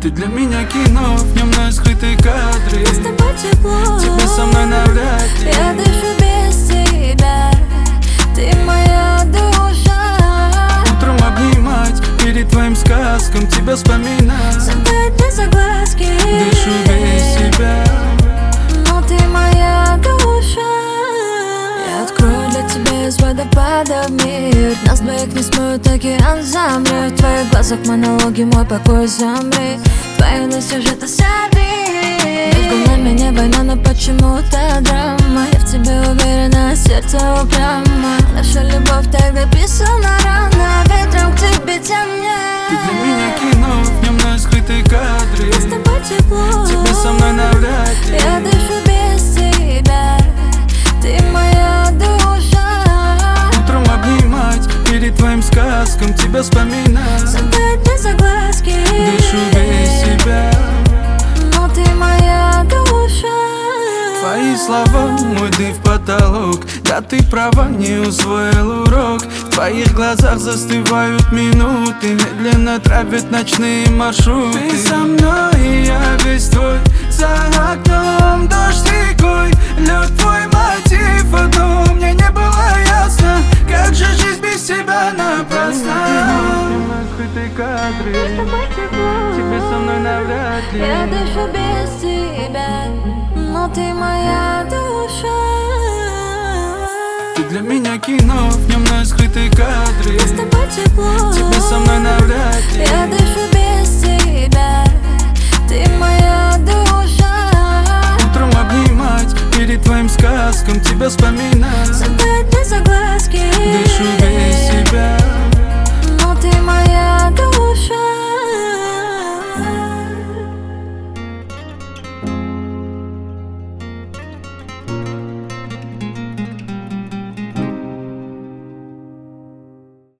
Ты для меня кино, в нем на скрытые кадры. С тобой тепло, тебе со мной навряд ли. Я дышу без тебя, ты моя душа. Утром обнимать, перед твоим сказком тебя вспоминать. Задать мне согласки, дышу без тебя, но ты моя душа. Я открою для тебя из водопада мир. Нас двоих не смоет океан, замрет. В твоих глазах монологи, мой покой замри. Твои на сюжеты сорви. Между нами не война, но почему-то драма. Я в тебе уверена, сердце упрямо. Наша любовь так написана рано. Ветром к тебе тянет. ты для меня кино, в нем на скрытые кадры. С тобой тепло, тебе со мной навряд ли. я дышу без тебя, ты моя душа. Утром обнимать, перед твоим сказком тебя вспоминать. Задать мне согласки, дышу без тебя, но ты моя душа. твои слова, мой дым в потолок. Да ты права, не усвоил урок. В твоих глазах застывают минуты, медленно травят ночные маршруты. Ты со мной, и я весь твой. За окном дождь рекой, лед твой мотив. Одно мне не было ясно, как же жизнь без тебя напрасна. Открытые кадры, С тобой тепло, тебе со мной навряд ли. я дышу без тебя, но ты моя душа. Ты для меня кино, в нем на скрытые кадры. С тобой тепло, тебе со мной навряд ли. я дышу без тебя, ты моя душа. Утром обнимать, перед твоим сказком тебя вспоминать.